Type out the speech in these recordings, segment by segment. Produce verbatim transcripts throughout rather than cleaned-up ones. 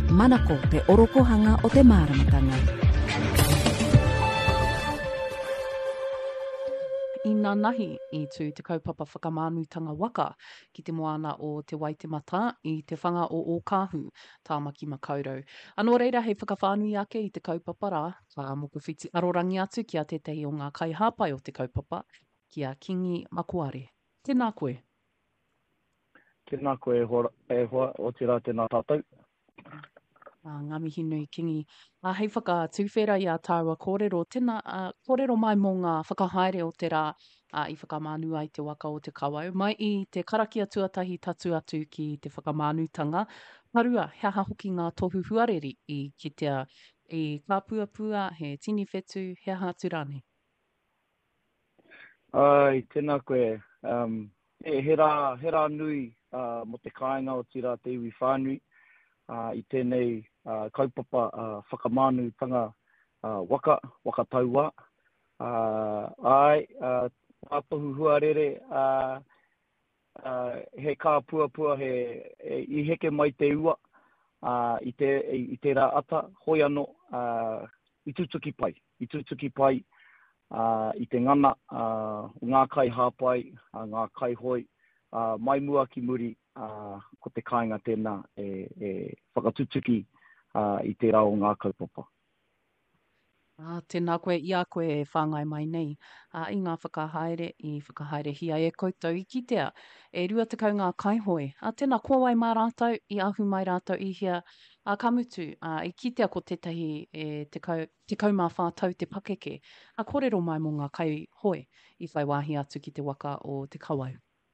Manako te orokohanga o te māramatanga. I ngā nahi i tū te kaupapa whakamānutanga waka ki te moana o te Waitemata i te whanga o Ōkahu, Tāmaki Makaurau. Anō reira hei whakawhānui ake i te kaupapa rā, ka mokuwhiti arorangi atu ki a tētahi o ngā kaihāpai o te kaupapa, ki a Kingi Makuare. Tēnā koe. Tēnā koe e hoa, o te rā tēnā tātou. Uh, ngā mihi nui Kingi. Uh, hei whaka tūwhera i a tāua kōrero. Tēnā uh, kōrero mai mō ngā whakahaere o te rā uh, i whakamānu ai te waka o te kawau. Mai i te karakia tuatahi tatu atu ki te whakamānutanga. Parua, he aha hoki ngā tohu huareri i kitea i kāpuapua, he tini whetu, he aha atu rāne. Ai, tēnā koe. Um, e, he, rā, he rā nui uh, mo te kāinga o tira te iwi whānui. Uh, I tēnei uh, kaupapa uh, whakamānutanga uh, waka, waka taua. Uh, ai, uh, tātohu huarere, uh, uh, he kāpuapua, he, he, i heke mai te ua, uh, i, te, i te rā ata, hoi anō, uh, i tutuki pai, i tutuki pai, uh, i te ngana, uh, ngā kai hāpai, uh, ngā kai hoi, uh, mai mua ki muri, Uh, ko te kāinga tēnā e, e whakatutuki uh, i te rao ngā kaupapa. Ah, tēnā koe, ia koe e whāngai mai nei. Uh, I ngā whakahaere, i whakahaere hia e koutou i kitea, e rua te kau ngā kaihoi. Uh, tēnā kōwai mā rātou, i ahu mai rātou i hia uh, kamutu, uh, i kitea ko tētahi e te kau, te kau mā whātau te pakeke. Uh, kōrero mai mō ngā kaihoi i whai wāhi atu ki te waka o te kawau.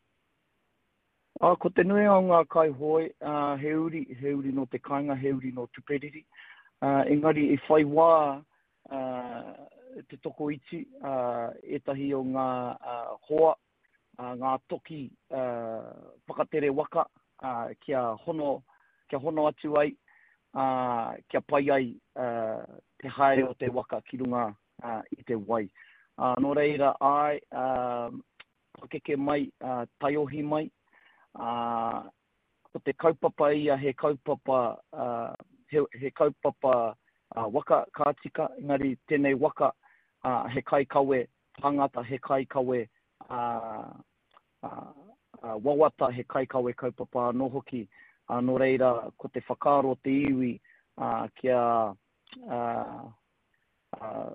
Uh, ko te nui o ngā kai hoi, uh, he uri, he uri no te kāinga, he uri no tuperiri. Uh, engari, e whai wā uh, te toko iti, uh, etahi o ngā uh, hoa, uh, ngā toki uh, whakatere waka, uh, kia, hono, kia hono atu ai, uh, kia pai ai uh, te haere o te waka ki runga uh, i te wai. Uh, no reira ai, uh, pakeke mai, uh, taiohi mai, Uh, ko te kaupapa ia he kaupapa, uh, he, he kaupapa uh, waka kātika, engari tēnei waka uh, he kai kawe tangata, he kai kawe uh, uh, uh, wawata, he kai kawe kaupapa no hoki. Uh, no reira, ko te whakaro te iwi uh, kia uh, uh,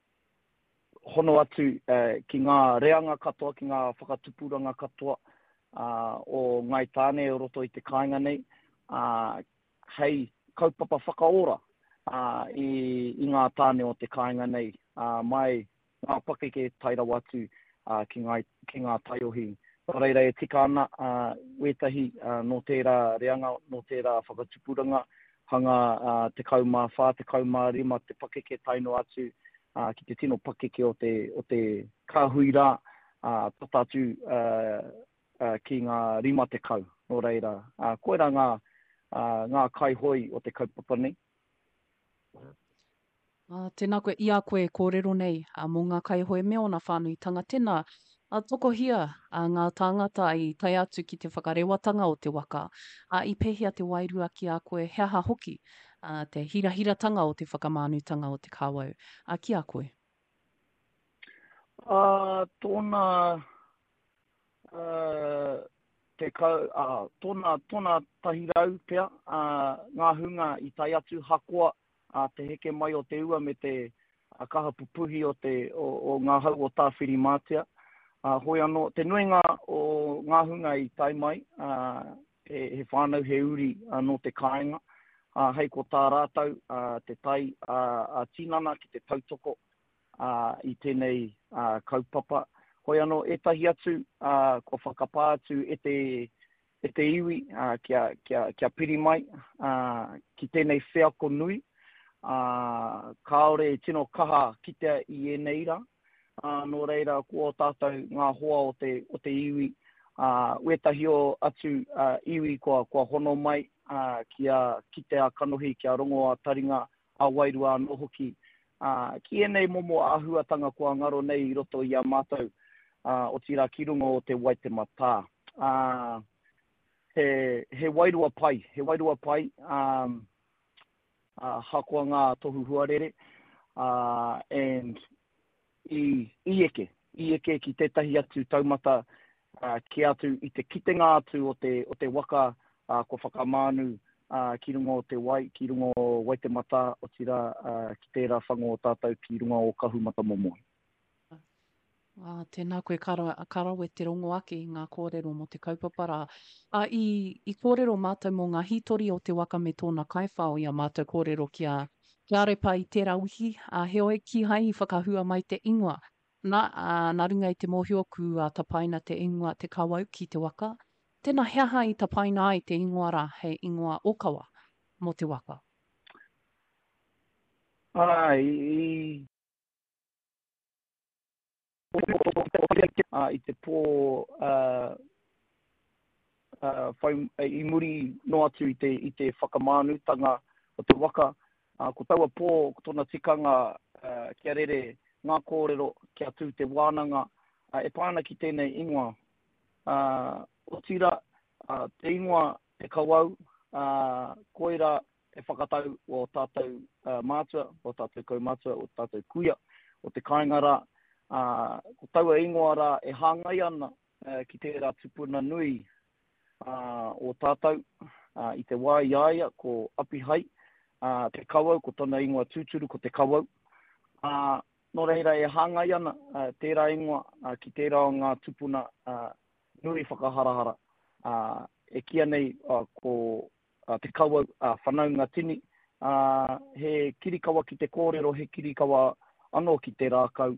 hono atu uh, ki ngā reanga katoa, ki ngā whakatupuranga katoa, Uh, o ngai tāne o roto i te kāinga nei, uh, hei kaupapa whakaora uh, i, i ngā tāne o te kāinga nei, uh, mai ngā pakeke taira watu uh, ki, ngai, ki ngā taiohi. Reira e tika ana uh, wetahi uh, no tērā reanga, no tērā whakatupuranga, hanga uh, te kaumā whā, te kaumā rima, te pakeke taino atu uh, ki te tino pakeke o te, o te kāhuira, uh, tatatu uh, Uh, ki ngā rima te kau, no reira. Uh, koera ngā, uh, ngā kaihoi o te kaupapa nei. Uh, tēnā koe, ia koe kōrero nei, uh, mō ngā kaihoi me ona whānuitanga. Tēnā, uh, toko hia uh, ngā tāngata i tai atu ki te whakarewatanga o te waka. Uh, I pehia te wairua ki a koe, he aha hoki, uh, te hirahiratanga o te whakamānutanga o te kāwau. Uh, ki a koe? Uh, tōna... Uh, te kau, uh, tōna, tōna tahirau pia, uh, ngā hunga i tai atu hakoa uh, te heke mai o te ua me te uh, kaha pupuhi o, te, o, o ngā hau o tāwhiri mātia. Uh, hoi anō, te nuinga o ngā hunga i tai mai, uh, he, he whānau he uri uh, no te kāinga. Uh, hei ko tā rātau, uh, te tai uh, uh, tinana ki te tautoko uh, i tēnei uh, kaupapa. Hoi anō, e tahi atu, uh, ko whakapā atu e te, e te iwi uh, kia, kia, kia piri mai uh, ki tēnei wheako nui. Uh, kaore e tino kaha kitea i e neira. Uh, no reira, kua tātou ngā hoa o te, o te iwi. Uh, Uetahi o atu uh, iwi kua, kua hono mai uh, kia kitea kanohi, kia rongo a taringa a wairua no hoki. Uh, ki e nei momo āhuatanga kua ngaro nei i roto i a mātou. Uh, o tira ki rungo o te Waitemata. Uh, he, he wairua pai, he wairua pai, um, uh, hakoa ngā tohu huarere, uh, and i, i eke, i eke ki tētahi atu taumata uh, ki atu i te kitenga atu o te, o te waka uh, ko whakamānu uh, ki runga o te wai, ki runga o Waitemata, o tira uh, ki tērā whango o tātou ki runga o Kahumata Momohi. Ah, tēnā koe kara, karawe te rongo ake i ngā kōrero mo te kaupapara. Ah, i, I kōrero mātou mō ngā hitori o te waka me tōna kaiwhao i a mātou kōrero kia, kia arepa i tērā uhi, ah, he oe ki hai i whakahua mai te ingoa. Nā, ah, nā runga i te mōhioku a tapaina te ingoa te kawau ki te waka. Tēnā heaha i tapaina ai te ingoa rā, hei ingoa okawa mo te waka. Ai, i... Uh, i te pō uh, uh, whai, i muri no atu i te, i te whakamānutanga o te waka. Uh, ko taua pō, ko tōna tikanga uh, kia rere ngā kōrero kia tū te wānanga uh, e pāna ki tēnei ingoa. Uh, o tira, uh, te ingoa te kawau, uh, koira e whakatau o tātou uh, mātua, o tātou kaumātua, o tātou kuia, o te kāingara. Uh, ko taua ingoa rā e hāngai ana uh, ki tērā tupuna nui uh, o tātou uh, i te wā i aia ko apihai, uh, te kawau, ko tōna ingoa tūturu ko te kawau. Uh, no reira e hāngai ana uh, tērā ingoa uh, ki tērā o ngā tupuna uh, nui whakaharahara. Uh, e kia nei uh, ko uh, te kawau uh, whanau ngā tini, uh, he kirikawa ki te kōrero, he kirikawa anō ki te rākau.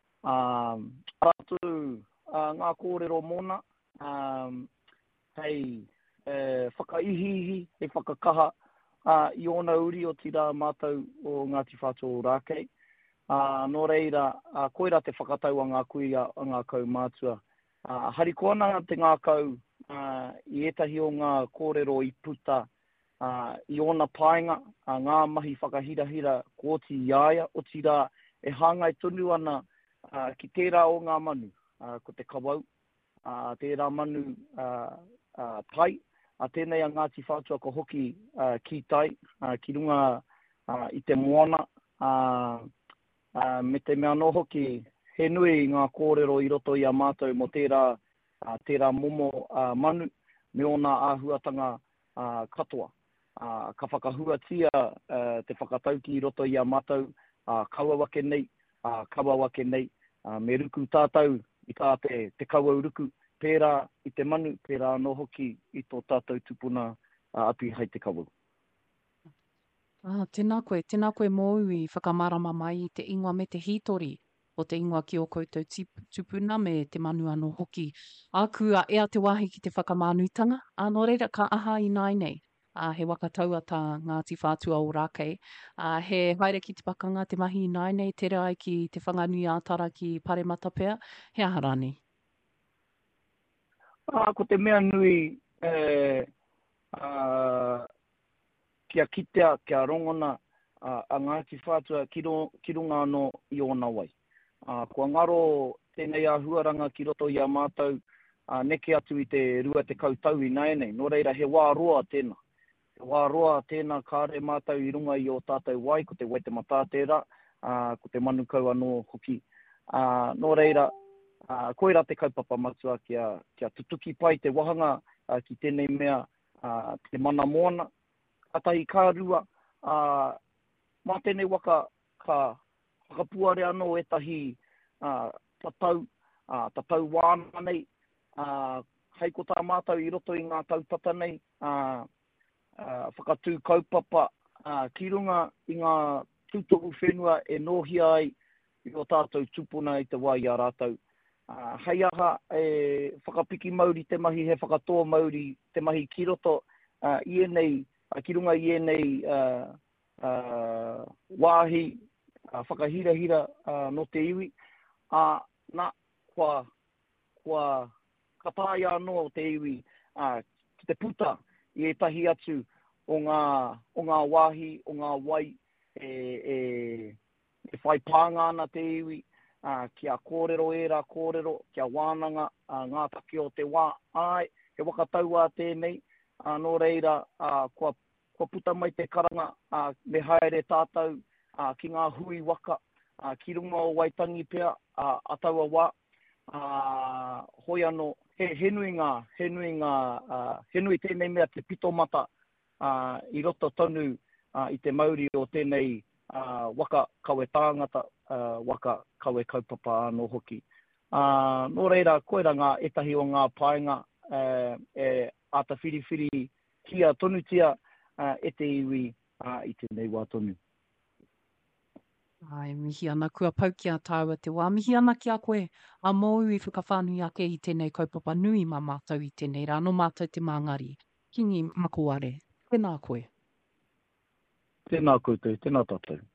Um, atu uh, ngā kōrero mōna, um, hei uh, whakaihihi, hei whakakaha uh, i ona uri o tira mātou o Ngāti Whātua Rākei. Uh, no reira, uh, koira te whakatau a ngā kuia a ngā kaumātua. Uh, harikoana te ngā kau uh, i etahi o ngā kōrero i puta uh, i ona painga, uh, ngā mahi whakahirahira kōti i aia, o tira e hāngai tunu ana Uh, ki tērā o ngā manu, uh, ko te kawau, uh, tērā manu uh, uh, pai, a uh, tēnei a Ngāti Whātua ko hoki uh, ki tai, uh, ki runga uh, i te moana, uh, uh, me te mea no hoki he nui ngā kōrero i roto i a mātou mo tērā, uh, tērā momo uh, manu, me ona āhuatanga uh, katoa. Uh, ka whakahuatia uh, te whakatauki i roto i a mātou, uh, kaua wake nei, Uh, kawa wake nei, uh, me ruku tātou i tā te, te kawa uruku, pērā i te manu, pērā no hoki i tō tātou tupuna uh, api hai te kawa. Ah, tēnā koe, tēnā koe mōu i whakamarama mai i te ingoa me te hitori o te ingoa ki o koutou tupuna me te manu anō hoki. Ākua ea te wāhi ki te whakamānutanga, anō reira ka aha i nai nei. Uh, he wakataua tā Ngāti Whātua o Rākei. Uh, he haere ki te pakanga te mahi nai nei, te rai ki te whanganui ātara ki Paremata pēr. He aha rāni? Uh, ko te mea nui eh, uh, kia kitea, kia rongona uh, a Ngāti Whātua ki, ro, ki runga anō i ona wai. Uh, kua ngaro tēnei a huaranga ki roto i a mātou uh, neke atu i te rua te kautau i nai nei. Nō reira he wā roa tēnā. Wā roa tēnā kāre mātou i runga i o tātou wai, ko te Waitemata tērā, uh, ko te manukau anō hoki. Uh, nō reira, uh, koira te kaupapa matua kia, kia tutuki pai te wahanga uh, ki tēnei mea, uh, te mana moana. Atahi kārua, uh, mā tēnei waka ka whakapuare anō etahi uh, tatau, uh, tatau wāna nei, uh, hei ko tā mātou i roto i ngā tautata nei, uh, Uh, whakatū kaupapa uh, ki runga i ngā tūtohu whenua e nohia ai i o tātou tupuna i te wai a rātou. Uh, hei aha e whakapiki mauri te mahi, he whakatoa mauri te mahi ki roto uh, i enei, uh, ki runga i enei uh, uh, wāhi uh, whakahirahira uh, no te iwi. Uh, nā, kua, kua katāia anō te iwi uh, ki te puta, i etahi atu o ngā, o ngā wāhi, o ngā wai, e, e, e whai pānga ana te iwi, uh, kia kōrero era, kōrero, kia wānanga, uh, ngā take o te wā, ai, he wakataua tēnei, uh, nō reira, uh, kua, paputa mai te karanga, uh, me haere tātou uh, ki ngā hui waka, uh, ki runga o Waitangi pea, uh, ataua wā, uh, hoi anō, he, he nui ngā, he nui ngā, uh, he nui tēnei mea te pito mata uh, i roto tonu uh, i te mauri o tēnei uh, waka kawe tāngata, uh, waka kawe kaupapa anō hoki. Uh, nō reira, koera ngā etahi o ngā paenga uh, e ata whiriwhiri kia tonutia uh, e te iwi uh, i tēnei wā tonu. Ai, mihi ana kua pau ki a tāua te wā. Mihi ana ki a koe a mōu i whakawhānui ake i tēnei kaupapa nui mā mātou i tēnei rā. No mātou te māngari. Kingi makuare. Tēnā koe. Tēnā koutou, tēnā tātou.